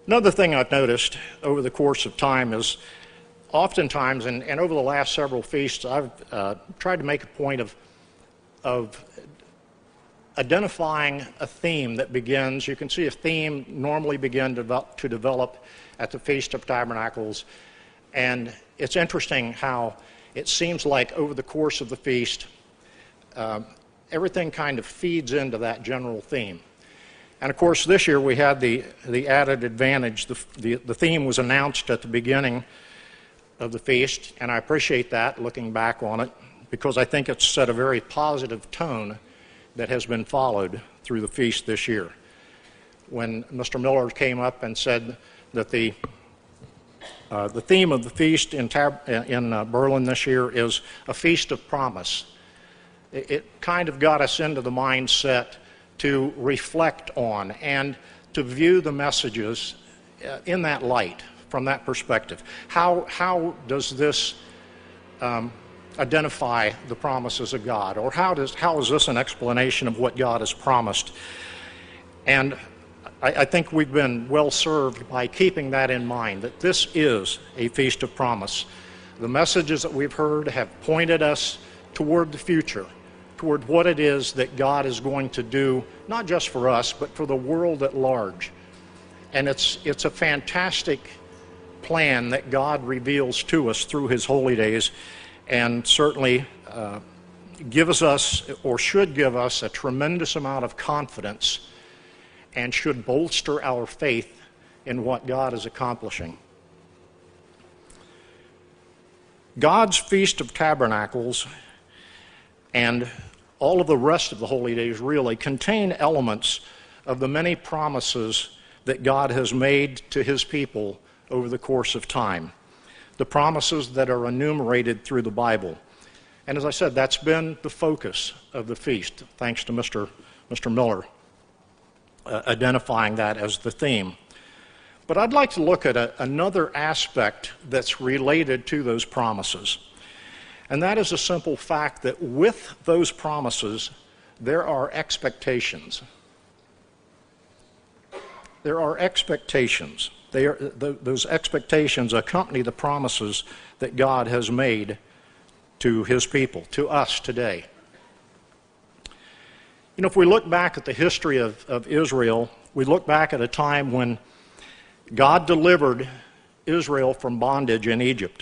Another thing I've noticed over the course of time is oftentimes, and over the last several feasts, I've tried to make a point of identifying a theme that begins. You can see a theme normally begin to develop at the Feast of Tabernacles, and it's interesting how it seems like over the course of the feast, everything kind of feeds into that general theme. And of course, this year we had the added advantage. The theme was announced at the beginning of the feast, and I appreciate that, looking back on it, because I think it's set a very positive tone that has been followed through the feast this year. When Mr. Miller came up and said that the theme of the feast in Berlin this year is a feast of promise, it kind of got us into the mindset to reflect on and to view the messages in that light, from that perspective. How does this identify the promises of God? Or how is this an explanation of what God has promised? And I think we've been well served by keeping that in mind, that this is a feast of promise. The messages that we've heard have pointed us toward the future, toward what it is that God is going to do, not just for us, but for the world at large. And it's a fantastic plan that God reveals to us through His holy days, and certainly gives us, or should give us, a tremendous amount of confidence and should bolster our faith in what God is accomplishing. God's Feast of Tabernacles and all of the rest of the holy days really contain elements of the many promises that God has made to His people over the course of time. The promises that are enumerated through the Bible. And as I said, that's been the focus of the feast, thanks to Mr. Miller identifying that as the theme. But I'd like to look at another aspect that's related to those promises. And that is the simple fact that with those promises, there are expectations. There are expectations. Those expectations accompany the promises that God has made to His people, to us today. You know, if we look back at the history of Israel, we look back at a time when God delivered Israel from bondage in Egypt.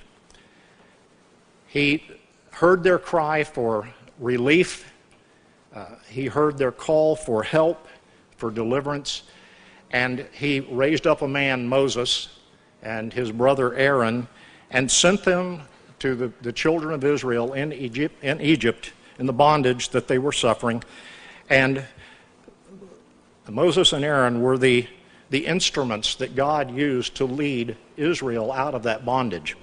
He heard their cry for relief. He heard their call for help, for deliverance. And He raised up a man, Moses, and his brother Aaron, and sent them to the children of Israel in Egypt, in the bondage that they were suffering. And Moses and Aaron were the instruments that God used to lead Israel out of that bondage.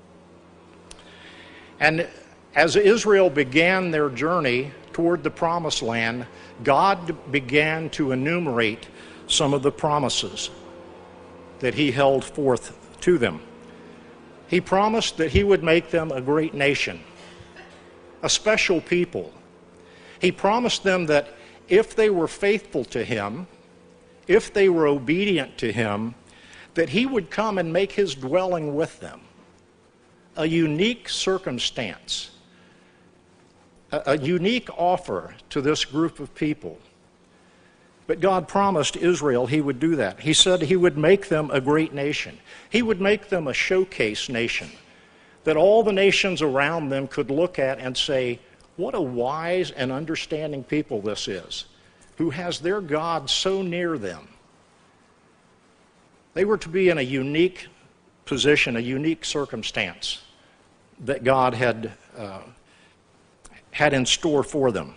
And as Israel began their journey toward the Promised Land, God began to enumerate some of the promises that He held forth to them. He promised that He would make them a great nation, a special people. He promised them that if they were faithful to Him, if they were obedient to Him, that He would come and make His dwelling with them. A unique circumstance, a unique offer to this group of people. But God promised Israel He would do that. He said He would make them a great nation. He would make them a showcase nation that all the nations around them could look at and say, what a wise and understanding people this is, who has their God so near them. They were to be in a unique position, a unique circumstance that God had in store for them.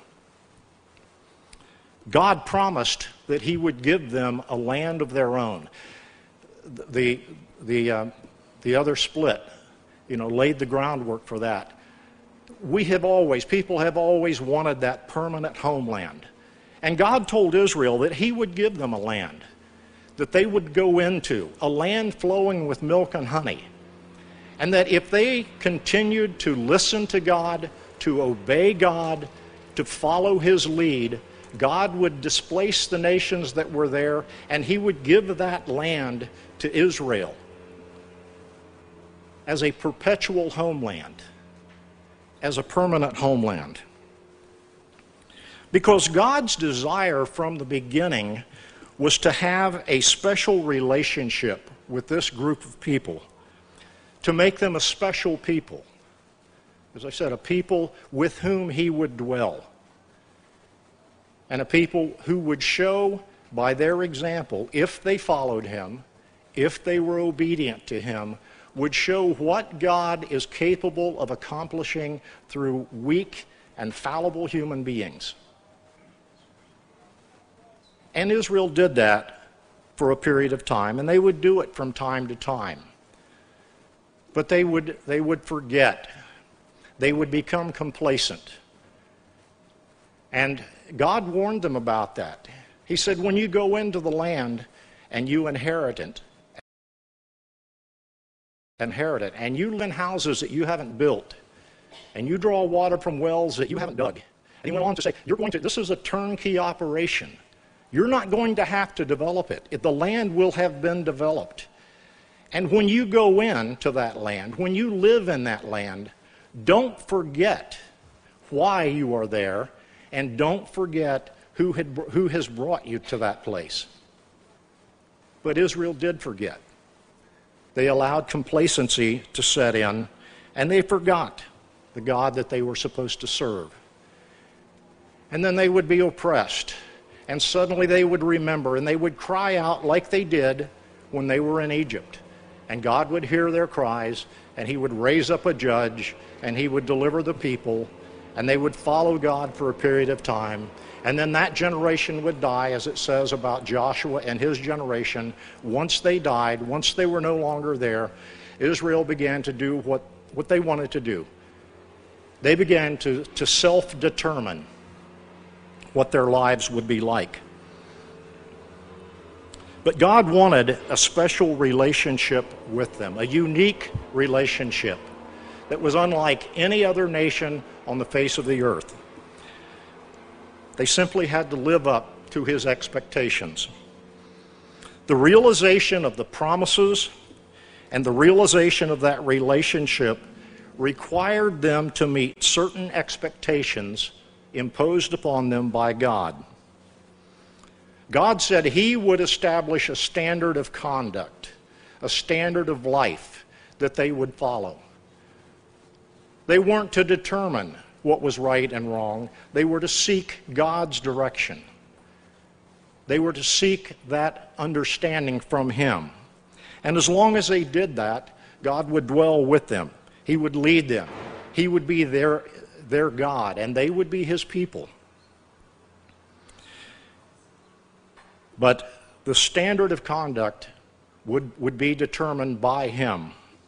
God promised that He would give them a land of their own. The other split, laid the groundwork for that. People have always wanted that permanent homeland. And God told Israel that He would give them a land that they would go into, a land flowing with milk and honey. And that if they continued to listen to God, to obey God, to follow His lead, God would displace the nations that were there, and he would give that land to Israel as a perpetual homeland, as a permanent homeland. Because God's desire from the beginning was to have a special relationship with this group of people, to make them a special people. As I said, a people with whom he would dwell, and a people who would show by their example, if they followed him, if they were obedient to him, would show what God is capable of accomplishing through weak and fallible human beings. And Israel did that for a period of time, and they would do it from time to time. But they would forget. They would become complacent. And God warned them about that. He said, when you go into the land and you inherit it, and you live in houses that you haven't built, and you draw water from wells that you haven't dug. And he went on to say, this is a turnkey operation. You're not going to have to develop it. The land will have been developed. And when you go into that land, when you live in that land, don't forget why you are there, and don't forget who has brought you to that place. But Israel did forget. They allowed complacency to set in, and they forgot the God that they were supposed to serve. And then they would be oppressed, and suddenly they would remember, and they would cry out like they did when they were in Egypt. And God would hear their cries, and he would raise up a judge, and he would deliver the people, and they would follow God for a period of time. And then that generation would die, as it says about Joshua and his generation. Once they died, once they were no longer there, Israel began to do what they wanted to do. They began to self-determine what their lives would be like. But God wanted a special relationship with them, a unique relationship that was unlike any other nation on the face of the earth. They simply had to live up to his expectations. The realization of the promises and the realization of that relationship required them to meet certain expectations imposed upon them by God. God said he would establish a standard of conduct, a standard of life that they would follow. They weren't to determine what was right and wrong. They were to seek God's direction. They were to seek that understanding from him. And as long as they did that, God would dwell with them. He would lead them. He would be their God, and they would be his people. But the standard of conduct would be determined by him.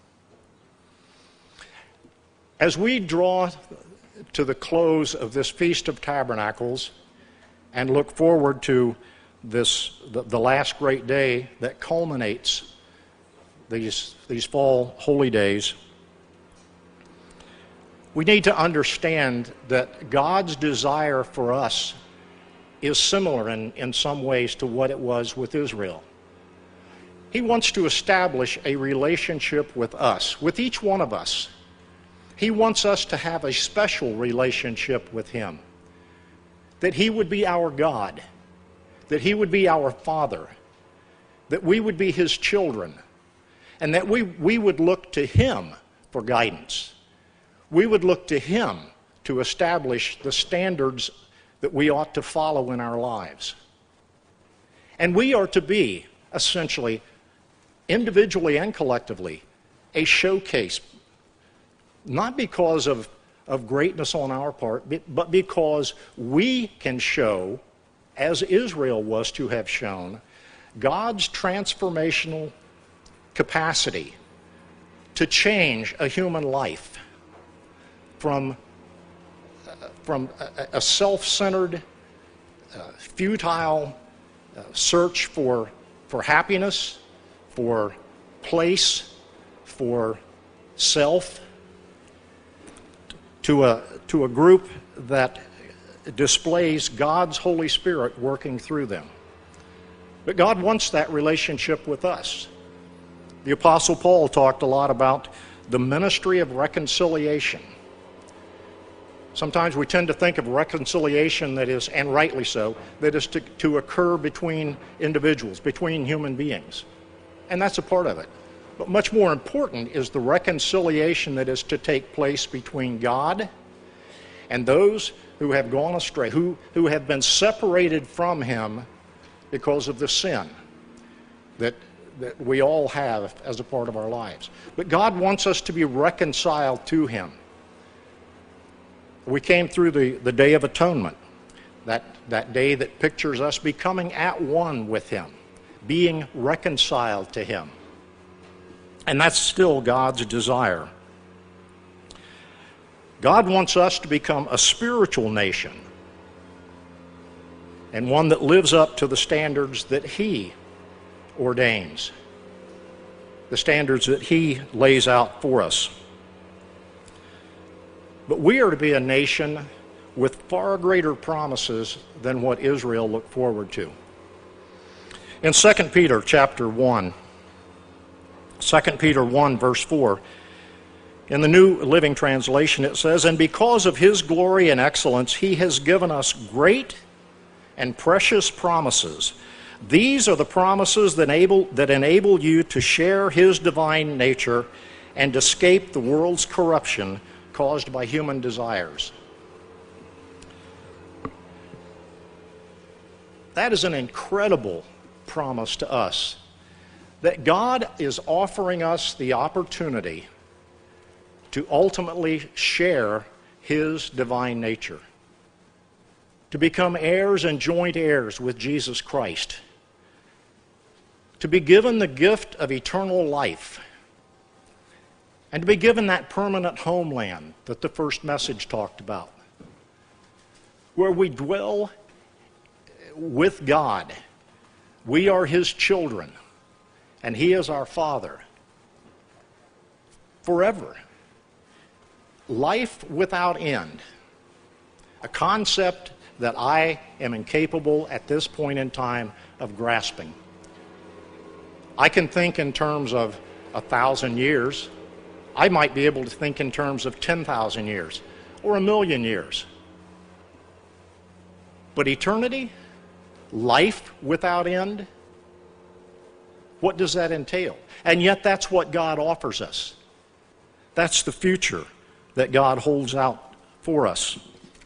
As we draw to the close of this Feast of Tabernacles and look forward to the last great day that culminates these fall holy days, we need to understand that God's desire for us is similar in some ways to what it was with Israel. He wants to establish a relationship with us, with each one of us. He wants us to have a special relationship with him, that he would be our God, that he would be our Father, that we would be his children, and that we would look to him for guidance. We would look to him to establish the standards that we ought to follow in our lives. And we are to be, essentially, individually and collectively, a showcase, not because of greatness on our part, but because we can show, as Israel was to have shown, God's transformational capacity to change a human life from a self-centered, futile search for happiness, for place, for self, to a group that displays God's Holy Spirit working through them. But God wants that relationship with us. The Apostle Paul talked a lot about the ministry of reconciliation. Sometimes we tend to think of reconciliation that is, and rightly so, that is to occur between individuals, between human beings. And that's a part of it. But much more important is the reconciliation that is to take place between God and those who have gone astray, who have been separated from Him because of the sin that we all have as a part of our lives. But God wants us to be reconciled to Him. We came through the Day of Atonement, that day that pictures us becoming at one with Him, being reconciled to Him. And that's still God's desire. God wants us to become a spiritual nation, and one that lives up to the standards that He ordains, the standards that He lays out for us. But we are to be a nation with far greater promises than what Israel looked forward to. In 2 Peter chapter 1, 2 Peter 1 verse 4, in the New Living Translation it says, "And because of His glory and excellence, He has given us great and precious promises. These are the promises that enable you to share His divine nature and escape the world's corruption caused by human desires." That is an incredible promise to us, that God is offering us the opportunity to ultimately share His divine nature, to become heirs and joint heirs with Jesus Christ, to be given the gift of eternal life, and to be given that permanent homeland that the first message talked about, where we dwell with God. We are His children, and He is our Father forever. Life without end, a concept that I am incapable at this point in time of grasping. I can think in terms of 1,000 years. I might be able to think in terms of 10,000 years or 1,000,000 years. But eternity, life without end, what does that entail? And yet that's what God offers us. That's the future that God holds out for us.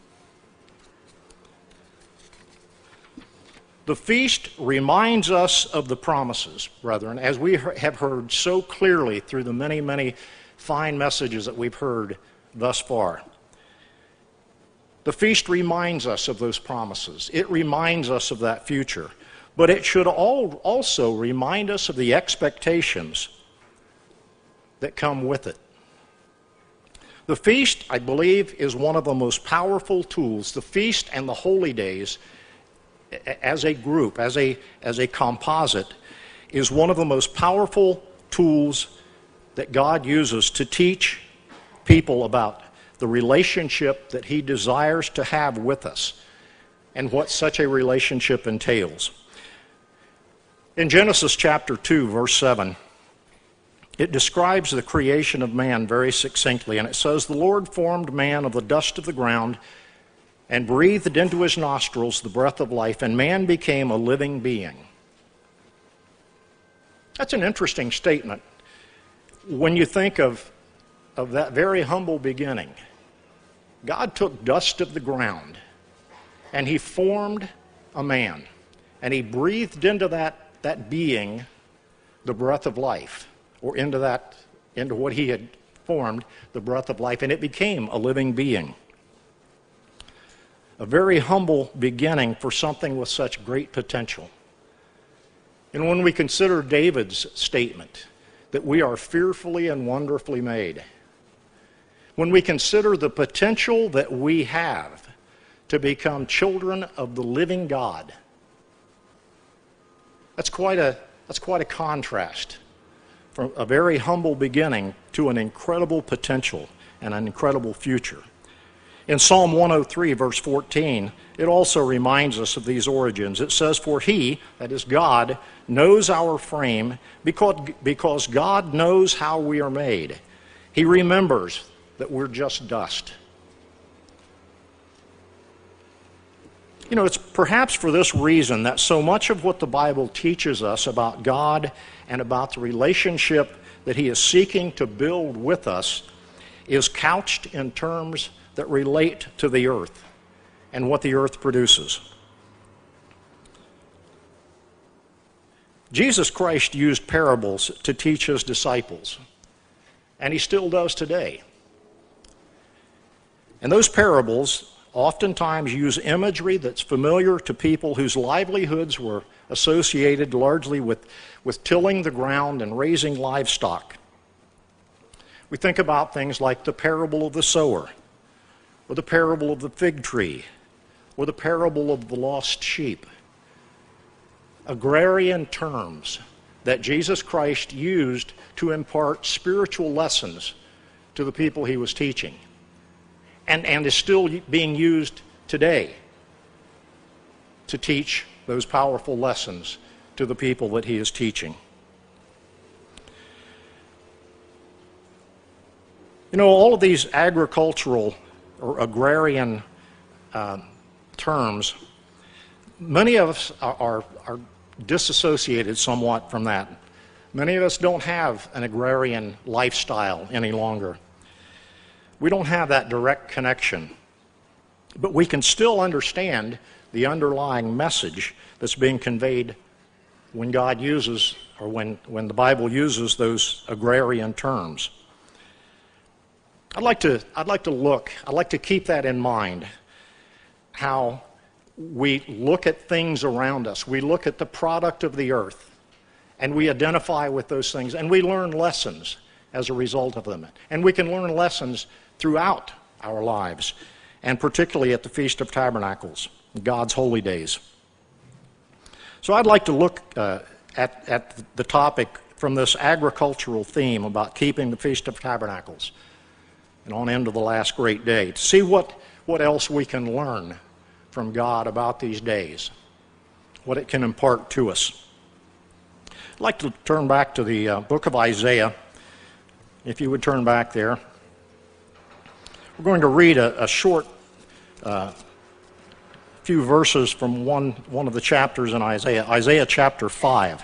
The feast reminds us of the promises, brethren, as we have heard so clearly through the many, many fine messages that we've heard thus far. The feast reminds us of those promises. It reminds us of that future. But it should also remind us of the expectations that come with it. The feast, I believe, is one of the most powerful tools. The feast and the holy days, as a group, as a composite, is one of the most powerful tools that God uses to teach people about the relationship that He desires to have with us and what such a relationship entails. In Genesis chapter 2, verse 7, it describes the creation of man very succinctly, and it says, "The Lord formed man of the dust of the ground and breathed into his nostrils the breath of life, and man became a living being." That's an interesting statement when you think of that very humble beginning. God took dust of the ground and He formed a man, and He breathed into that being the breath of life, or into what He had formed, the breath of life, and it became a living being. A very humble beginning for something with such great potential. And when we consider David's statement that we are fearfully and wonderfully made, when we consider the potential that we have to become children of the living God, that's quite a contrast from a very humble beginning to an incredible potential and an incredible future. In Psalm 103, verse 14, it also reminds us of these origins. It says, "For he," that is God, "knows our frame, because God knows how we are made. He remembers that we're just dust." You know, it's perhaps for this reason that so much of what the Bible teaches us about God and about the relationship that He is seeking to build with us is couched in terms that relate to the earth and what the earth produces. Jesus Christ used parables to teach His disciples, and He still does today. And those parables oftentimes use imagery that's familiar to people whose livelihoods were associated largely with tilling the ground and raising livestock. We think about things like the parable of the sower, or the parable of the fig tree, or the parable of the lost sheep. Agrarian terms that Jesus Christ used to impart spiritual lessons to the people He was teaching, and is still being used today to teach those powerful lessons to the people that He is teaching. You know, all of these agricultural or agrarian terms, many of us are disassociated somewhat from that. Many of us don't have an agrarian lifestyle any longer. We don't have that direct connection. But we can still understand the underlying message that's being conveyed when God uses, or when the Bible uses those agrarian terms. I'd like to keep that in mind, how we look at things around us. We look at the product of the earth, and we identify with those things, and we learn lessons as a result of them. And we can learn lessons throughout our lives, and particularly at the Feast of Tabernacles, God's holy days. So I'd like to look at the topic from this agricultural theme about keeping the Feast of Tabernacles and on into the last great day, to see what else we can learn from God about these days, what it can impart to us. I'd like to turn back to the book of Isaiah, if you would turn back there. We're going to read a short few verses from one of the chapters in Isaiah, Isaiah chapter 5.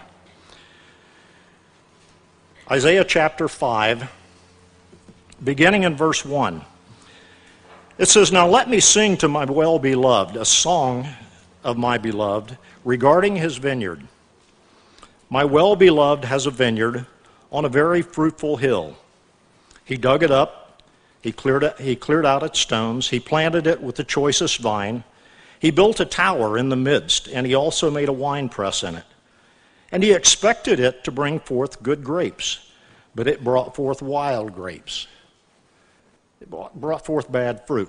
Isaiah chapter 5, beginning in verse 1. It says, "Now let me sing to my well-beloved a song of my beloved regarding his vineyard. My well-beloved has a vineyard on a very fruitful hill. He dug it up, he cleared out its stones, he planted it with the choicest vine. He built a tower in the midst, and he also made a winepress in it. And he expected it to bring forth good grapes, but it brought forth wild grapes. It brought forth bad fruit.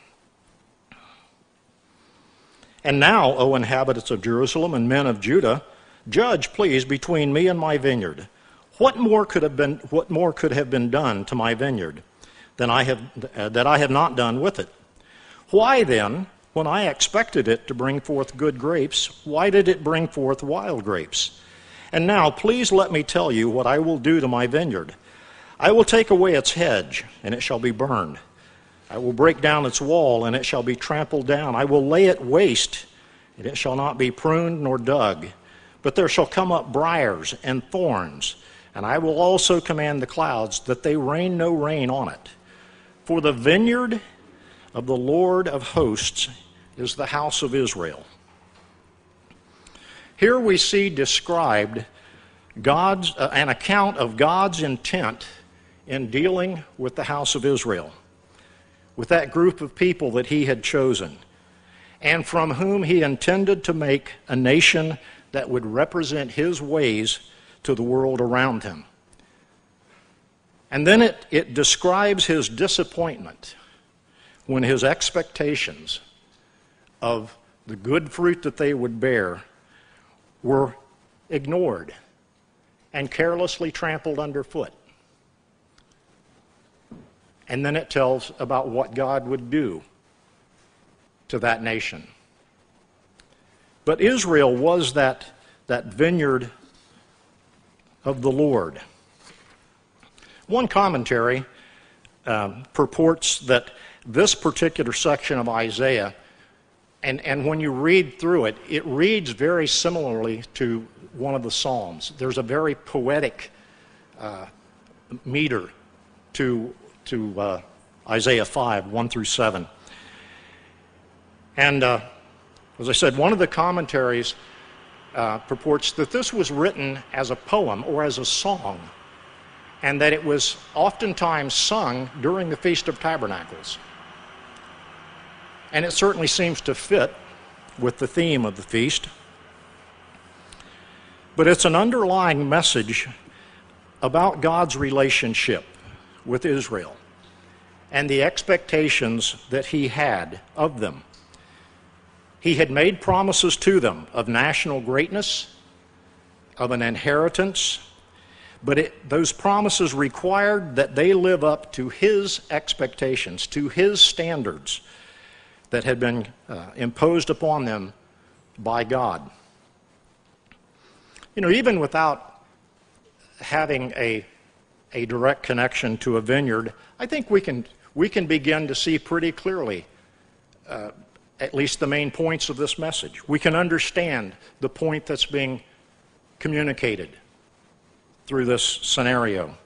And now, O inhabitants of Jerusalem and men of Judah, judge, please, between me and my vineyard. What more could have been done to my vineyard that I have not done with it? Why then, when I expected it to bring forth good grapes, why did it bring forth wild grapes? And now, please let me tell you what I will do to my vineyard. I will take away its hedge, and it shall be burned. I will break down its wall, and it shall be trampled down. I will lay it waste, and it shall not be pruned nor dug. But there shall come up briars and thorns, and I will also command the clouds that they rain no rain on it. For the vineyard of the Lord of hosts is the house of Israel." Here we see described an account of God's intent in dealing with the house of Israel, with that group of people that he had chosen, and from whom he intended to make a nation that would represent his ways to the world around him. And then it describes his disappointment when his expectations of the good fruit that they would bear were ignored and carelessly trampled underfoot. And then it tells about what God would do to that nation. But Israel was that vineyard of the Lord. One commentary purports that this particular section of Isaiah, and when you read through it, it reads very similarly to one of the Psalms. There's a very poetic meter to Isaiah 5, 1 through 7. And as I said, one of the commentaries purports that this was written as a poem or as a song, and that it was oftentimes sung during the Feast of Tabernacles. And it certainly seems to fit with the theme of the feast. But it's an underlying message about God's relationship with Israel and the expectations that he had of them. He had made promises to them of national greatness, of an inheritance, but those promises required that they live up to his expectations, to his standards that had been imposed upon them by God. You know, even without having a direct connection to a vineyard, I think we can begin to see pretty clearly at least the main points of this message. We can understand the point that's being communicated through this scenario.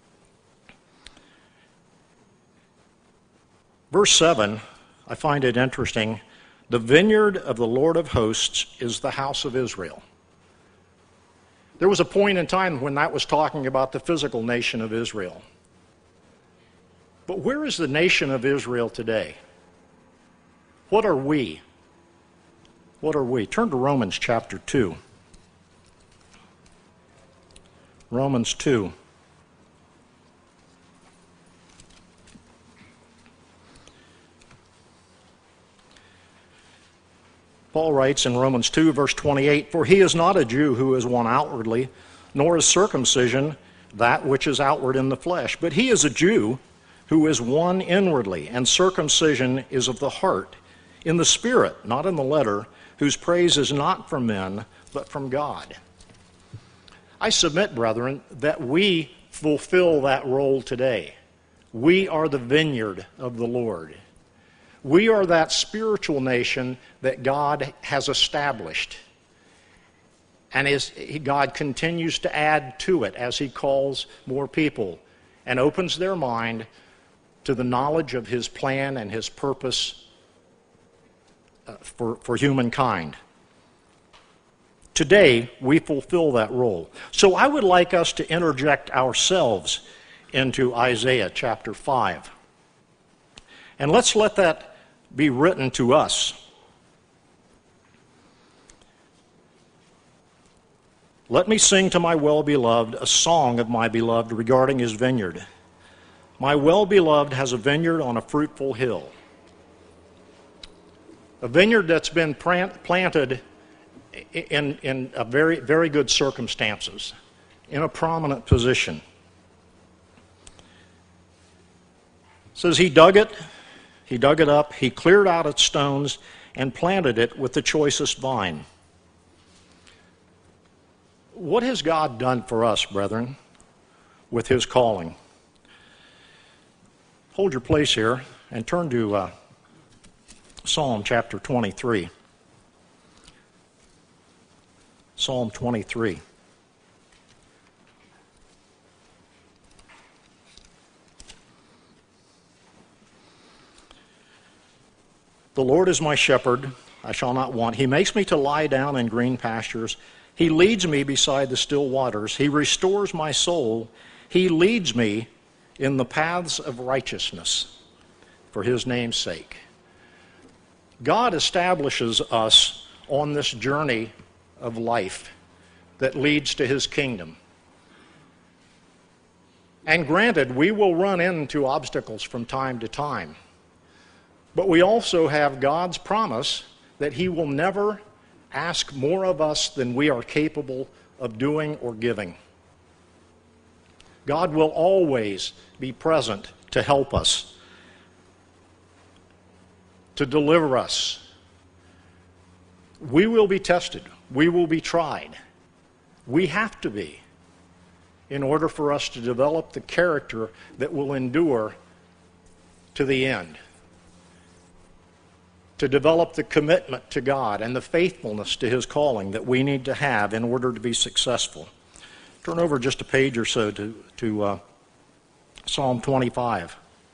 Verse 7, I find it interesting. The vineyard of the Lord of hosts is the house of Israel. There was a point in time when that was talking about the physical nation of Israel. But where is the nation of Israel today? What are we? What are we? Turn to Romans chapter 2. Romans 2. Paul writes in Romans 2, verse 28, "For he is not a Jew who is one outwardly, nor is circumcision that which is outward in the flesh, but he is a Jew who is one inwardly, and circumcision is of the heart, in the spirit, not in the letter, whose praise is not from men, but from God." I submit, brethren, that we fulfill that role today. We are the vineyard of the Lord. We are that spiritual nation that God has established. And as God continues to add to it as he calls more people and opens their mind to the knowledge of his plan and his purpose for humankind. Today, we fulfill that role. So I would like us to interject ourselves into Isaiah chapter 5. And let's let that be written to us. Let me sing to my well-beloved a song of my beloved regarding his vineyard. My well-beloved has a vineyard on a fruitful hill. A vineyard that's been planted in a very, very good circumstances, in a prominent position. It says he dug it up, he cleared out its stones, and planted it with the choicest vine. What has God done for us, brethren, with his calling? Hold your place here and turn to Psalm chapter 23. Psalm 23. The Lord is my shepherd, I shall not want. He makes me to lie down in green pastures. He leads me beside the still waters. He restores my soul. He leads me in the paths of righteousness for his name's sake. God establishes us on this journey of life that leads to his kingdom. And granted, we will run into obstacles from time to time. But we also have God's promise that he will never ask more of us than we are capable of doing or giving. God will always be present to help us. to deliver us. We will be tested. We will be tried. We have to be, in order for us to develop the character that will endure to the end, to develop the commitment to God and the faithfulness to His calling that we need to have in order to be successful. Turn over just a page or so to Psalm 25.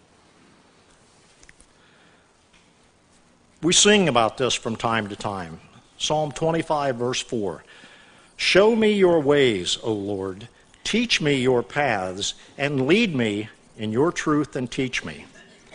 We sing about this from time to time. Psalm 25, verse 4. Show me your ways, O Lord. Teach me your paths, and lead me in your truth and teach me.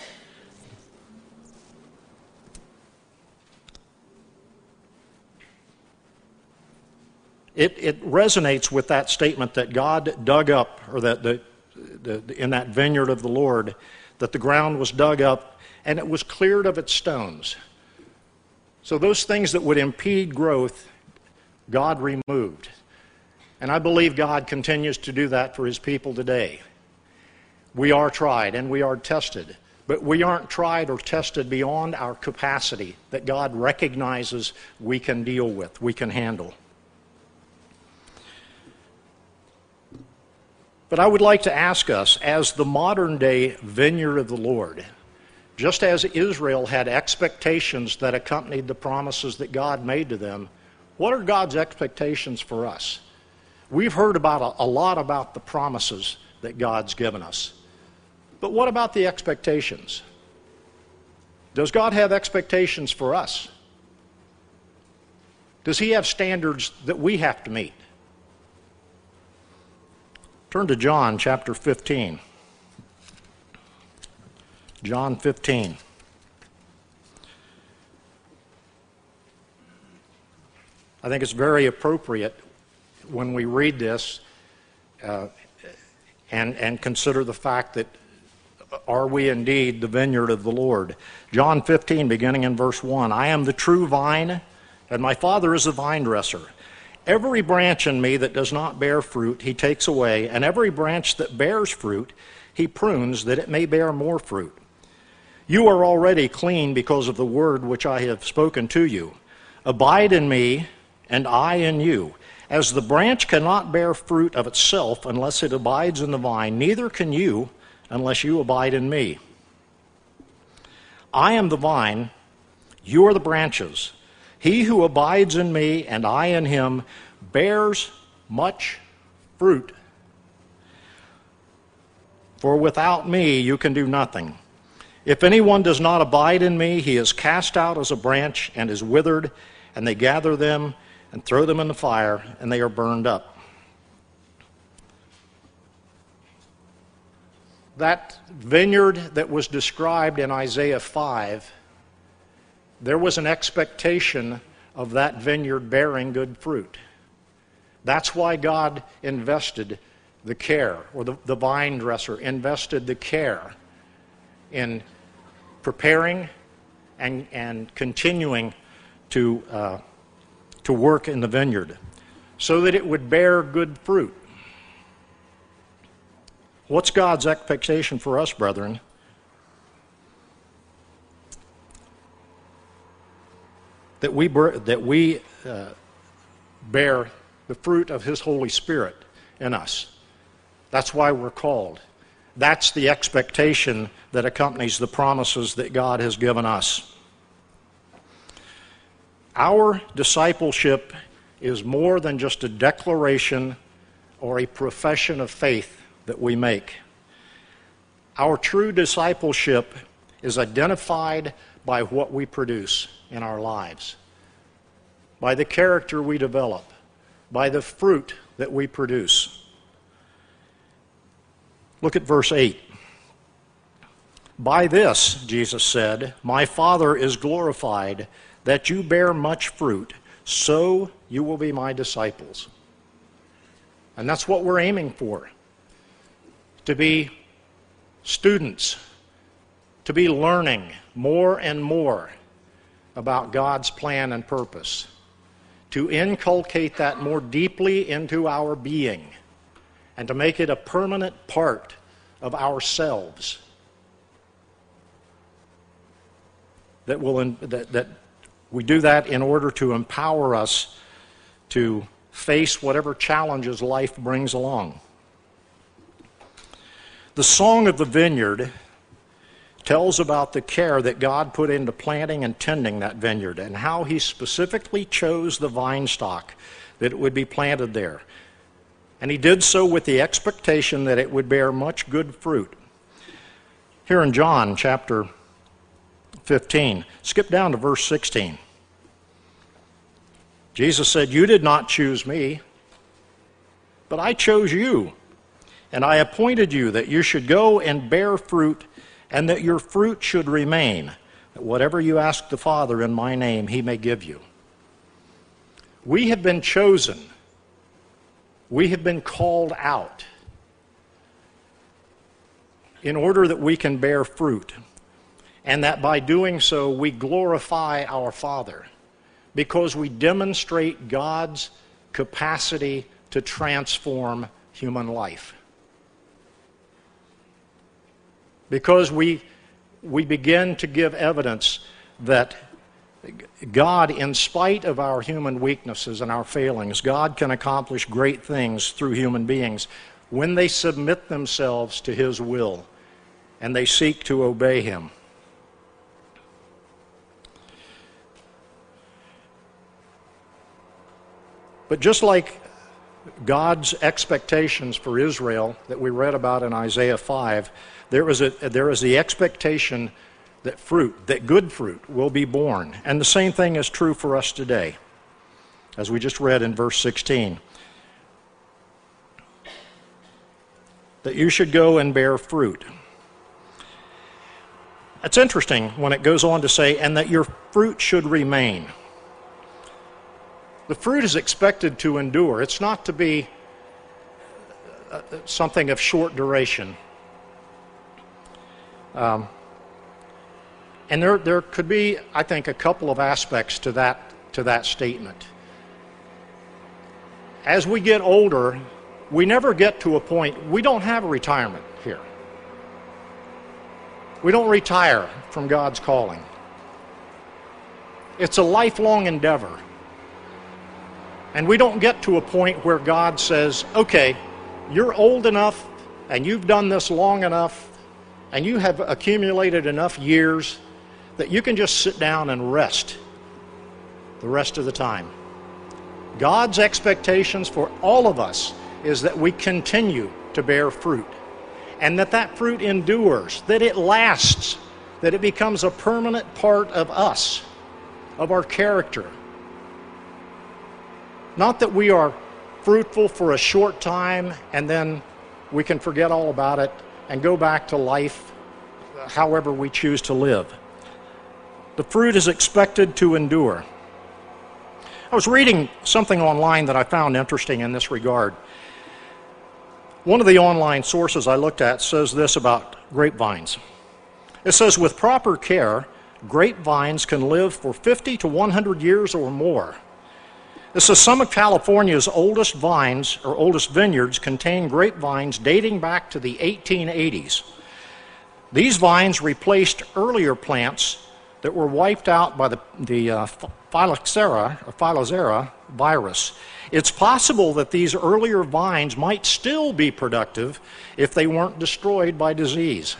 It resonates with that statement that God dug up, or that in that vineyard of the Lord, that the ground was dug up and it was cleared of its stones. So those things that would impede growth, God removed. And I believe God continues to do that for His people today. We are tried and we are tested, but we aren't tried or tested beyond our capacity that God recognizes we can deal with, we can handle. But I would like to ask us, as the modern day vineyard of the Lord, just as Israel had expectations that accompanied the promises that God made to them, what are God's expectations for us? We've heard about a lot about the promises that God's given us. But what about the expectations? Does God have expectations for us? Does He have standards that we have to meet? Turn to John chapter 15. John 15. I think it's very appropriate when we read this and consider the fact that are we indeed the vineyard of the Lord? John 15, beginning in verse 1. I am the true vine, and my Father is the vine dresser. Every branch in me that does not bear fruit, He takes away, and every branch that bears fruit, He prunes, that it may bear more fruit. You are already clean because of the word which I have spoken to you. Abide in me, and I in you. As the branch cannot bear fruit of itself unless it abides in the vine, neither can you unless you abide in me. I am the vine, you are the branches. He who abides in me and I in him bears much fruit. For without me you can do nothing. If anyone does not abide in me, he is cast out as a branch and is withered, and they gather them and throw them in the fire, and they are burned up. That vineyard that was described in Isaiah 5, there was an expectation of that vineyard bearing good fruit. That's why God invested the care, or the vine dresser invested the care in preparing and continuing to work in the vineyard so that it would bear good fruit. What's God's expectation for us, brethren? That we bear the fruit of His Holy Spirit in us. That's why we're called. That's the expectation that accompanies the promises that God has given us. Our discipleship is more than just a declaration or a profession of faith that we make. Our true discipleship is identified by what we produce in our lives, by the character we develop, by the fruit that we produce. Look at verse 8. By this, Jesus said, my Father is glorified, that you bear much fruit, so you will be my disciples. And that's what we're aiming for. To be students, to be learning more and more about God's plan and purpose, to inculcate that more deeply into our being, and to make it a permanent part of ourselves. that we do that in order to empower us to face whatever challenges life brings along. The Song of the Vineyard tells about the care that God put into planting and tending that vineyard and how he specifically chose the vine stock that it would be planted there. And he did so with the expectation that it would bear much good fruit. Here in John chapter 15, skip down to verse 16. Jesus said, "You did not choose me, but I chose you, and I appointed you that you should go and bear fruit, and that your fruit should remain, that whatever you ask the Father in my name, he may give you." We have been chosen. We have been called out in order that we can bear fruit, and that by doing so we glorify our Father, because we demonstrate God's capacity to transform human life. Because we begin to give evidence that God, in spite of our human weaknesses and our failings, God can accomplish great things through human beings when they submit themselves to his will and they seek to obey him. But just like God's expectations for Israel that we read about in Isaiah 5, there is the expectation that good fruit will be born. And the same thing is true for us today, as we just read in verse 16. That you should go and bear fruit. It's interesting when it goes on to say, and that your fruit should remain. The fruit is expected to endure. It's not to be something of short duration. And there could be, I think, a couple of aspects to that statement. As we get older, we never get to a point, we don't have a retirement here. We don't retire from God's calling. It's a lifelong endeavor. And we don't get to a point where God says, okay, you're old enough and you've done this long enough and you have accumulated enough years that you can just sit down and rest the rest of the time. God's expectations for all of us is that we continue to bear fruit, and that fruit endures, that it lasts, that it becomes a permanent part of us, of our character. Not that we are fruitful for a short time and then we can forget all about it and go back to life however we choose to live. The fruit is expected to endure. I was reading something online that I found interesting in this regard. One of the online sources I looked at says this about grapevines. It says, with proper care, grapevines can live for 50 to 100 years or more. It says some of California's oldest vines, or oldest vineyards, contain grapevines dating back to the 1880s. These vines replaced earlier plants that were wiped out by the phylloxera virus. It's possible that these earlier vines might still be productive if they weren't destroyed by disease.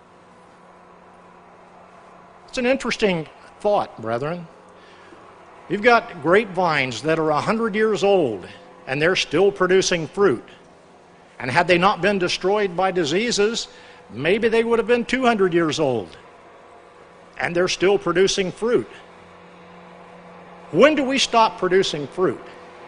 It's an interesting thought, brethren. You've got grapevines that are 100 years old and they're still producing fruit. And had they not been destroyed by diseases, maybe they would have been 200 years old. And they're still producing fruit. When do we stop producing fruit?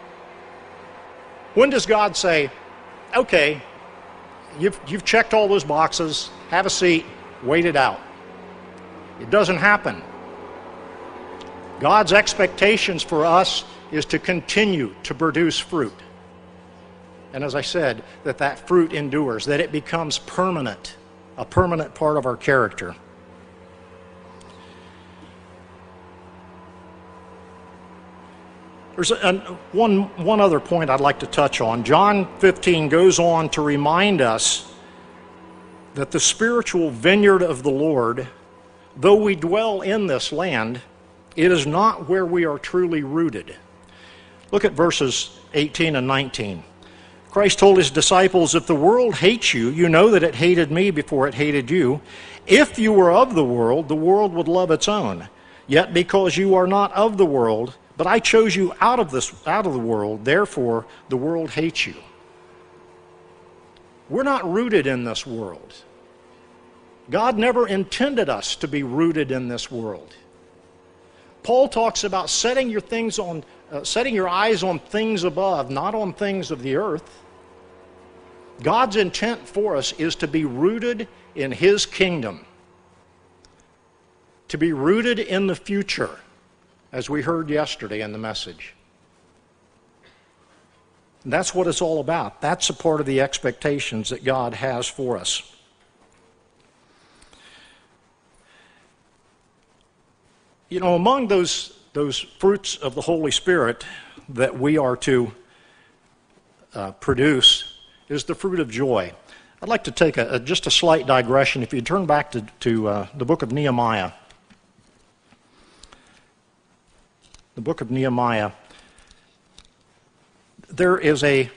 When does God say, okay, you've checked all those boxes, have a seat, wait it out? It doesn't happen. God's expectations for us is to continue to produce fruit. And as I said, that fruit endures, that it becomes permanent, a permanent part of our character. There's one other point I'd like to touch on. John 15 goes on to remind us that the spiritual vineyard of the Lord though we dwell in this land, it is not where we are truly rooted. Look at verses 18 and 19. Christ told his disciples, if the world hates you, you know that it hated me before it hated you. If you were of the world would love its own. Yet because you are not of the world, but I chose you out of the world, therefore the world hates you. We're not rooted in this world. God never intended us to be rooted in this world. Paul talks about setting your eyes on things above, not on things of the earth. God's intent for us is to be rooted in his kingdom, to be rooted in the future, as we heard yesterday in the message. And that's what it's all about. That's a part of the expectations that God has for us. You know, among those fruits of the Holy Spirit that we are to produce is the fruit of joy. I'd like to take just a slight digression. If you turn back to the book of Nehemiah. The book of Nehemiah. There is a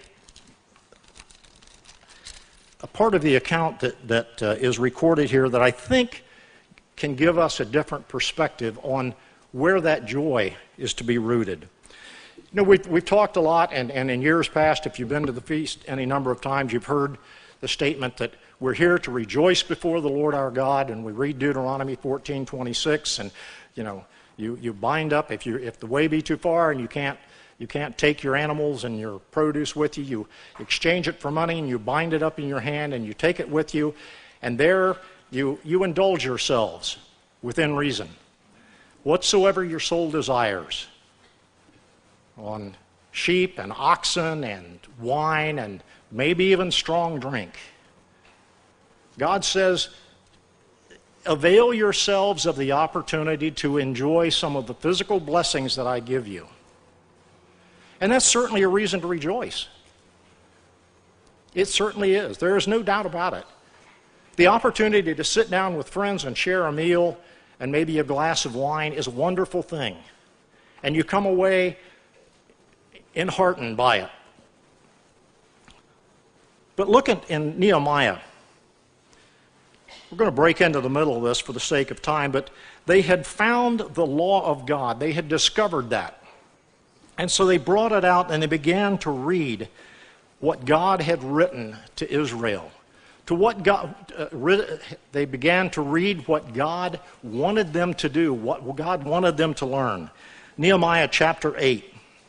part of the account that is recorded here that I think can give us a different perspective on where that joy is to be rooted. You know, we've talked a lot, and in years past, if you've been to the feast any number of times, you've heard the statement that we're here to rejoice before the Lord our God, and we read Deuteronomy 14:26, and you know, you bind up if the way be too far and you can't take your animals and your produce with you, you exchange it for money and you bind it up in your hand and you take it with you, and there you indulge yourselves within reason. Whatsoever your soul desires, on sheep and oxen and wine and maybe even strong drink. God says, avail yourselves of the opportunity to enjoy some of the physical blessings that I give you. And that's certainly a reason to rejoice. It certainly is. There is no doubt about it. The opportunity to sit down with friends and share a meal and maybe a glass of wine is a wonderful thing. And you come away enheartened by it. But look in Nehemiah. We're going to break into the middle of this for the sake of time, but they had found the law of God. They had discovered that. And so they brought it out and they began to read what God had written to Israel. They began to read what God wanted them to do, what God wanted them to learn. Nehemiah chapter 8.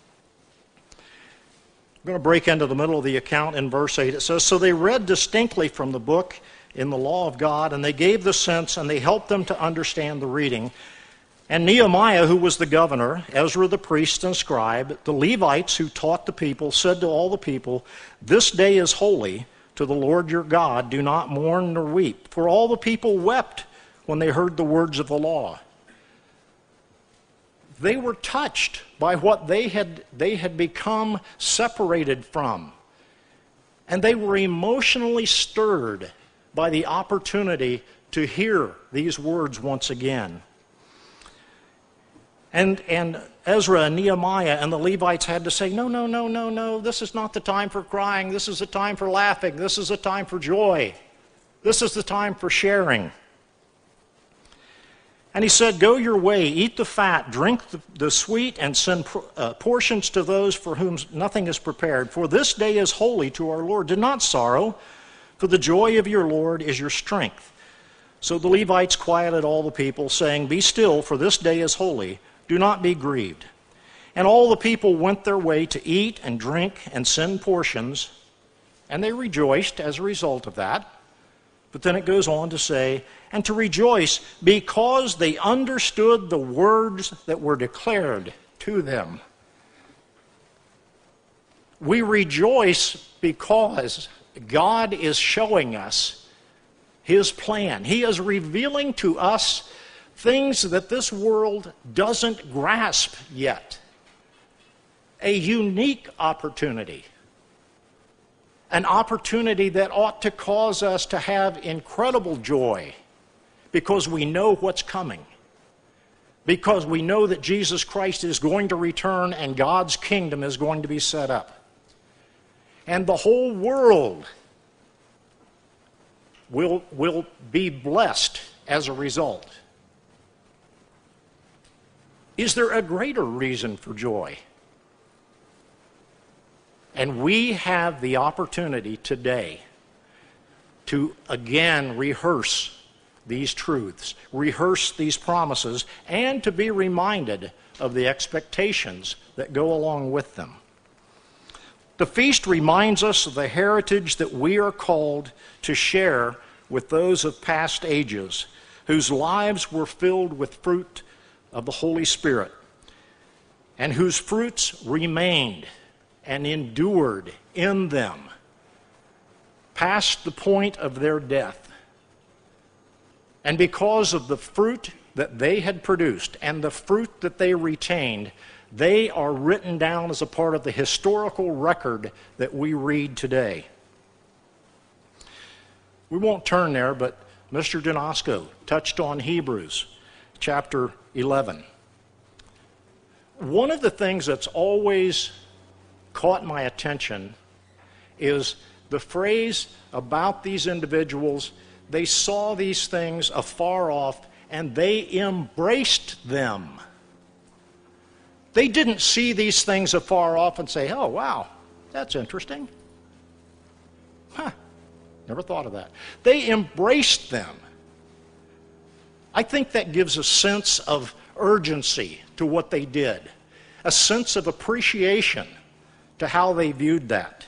I'm going to break into the middle of the account in verse 8. It says, so they read distinctly from the book in the law of God, and they gave the sense, and they helped them to understand the reading. And Nehemiah, who was the governor, Ezra the priest and scribe, the Levites who taught the people, said to all the people, this day is holy to the Lord your God. Do not mourn nor weep. For all the people wept when they heard the words of the law. They were touched by what they had become separated from. And they were emotionally stirred by the opportunity to hear these words once again. And Ezra and Nehemiah and the Levites had to say, no, this is not the time for crying. This is the time for laughing. This is the time for joy. This is the time for sharing. And he said, go your way, eat the fat, drink the sweet, and send portions to those for whom nothing is prepared. For this day is holy to our Lord. Do not sorrow, for the joy of your Lord is your strength. So the Levites quieted all the people, saying, be still, for this day is holy. Do not be grieved. And all the people went their way to eat and drink and send portions, and they rejoiced as a result of that. But then it goes on to say, and to rejoice because they understood the words that were declared to them. We rejoice because God is showing us his plan. He is revealing to us things that this world doesn't grasp yet. A unique opportunity. An opportunity that ought to cause us to have incredible joy because we know what's coming. Because we know that Jesus Christ is going to return and God's kingdom is going to be set up. And the whole world will be blessed as a result. Is there a greater reason for joy? And we have the opportunity today to again rehearse these truths, rehearse these promises, and to be reminded of the expectations that go along with them. The feast reminds us of the heritage that we are called to share with those of past ages, whose lives were filled with fruit of the Holy Spirit, and whose fruits remained and endured in them past the point of their death. And because of the fruit that they had produced and the fruit that they retained, they are written down as a part of the historical record that we read today. We won't turn there, but Mr. Donosco touched on Hebrews chapter 11. One of the things that's always caught my attention is the phrase about these individuals. They saw these things afar off and they embraced them. They didn't see these things afar off and say, oh, wow, that's interesting. Never thought of that. They embraced them. I think that gives a sense of urgency to what they did, a sense of appreciation to how they viewed that.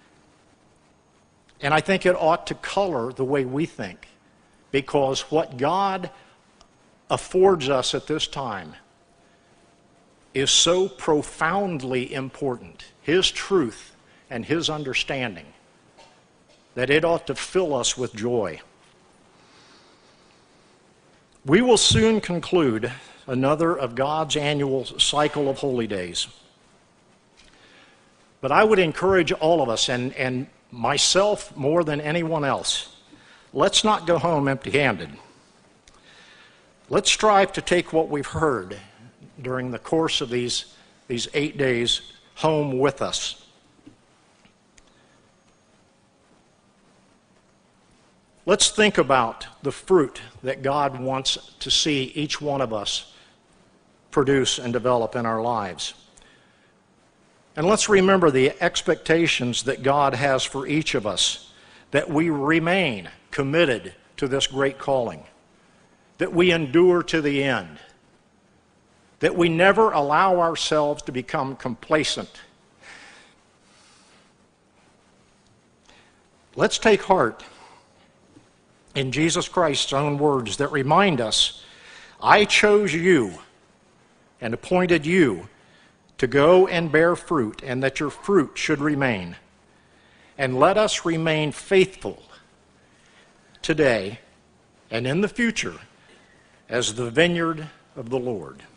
And I think it ought to color the way we think, because what God affords us at this time is so profoundly important, His truth and His understanding, that it ought to fill us with joy. We will soon conclude another of God's annual cycle of holy days. But I would encourage all of us, and myself more than anyone else, let's not go home empty-handed. Let's strive to take what we've heard during the course of these 8 days home with us. Let's think about the fruit that God wants to see each one of us produce and develop in our lives. And let's remember the expectations that God has for each of us, that we remain committed to this great calling, that we endure to the end, that we never allow ourselves to become complacent. Let's take heart in Jesus Christ's own words that remind us, I chose you and appointed you to go and bear fruit, and that your fruit should remain. And let us remain faithful today and in the future as the vineyard of the Lord.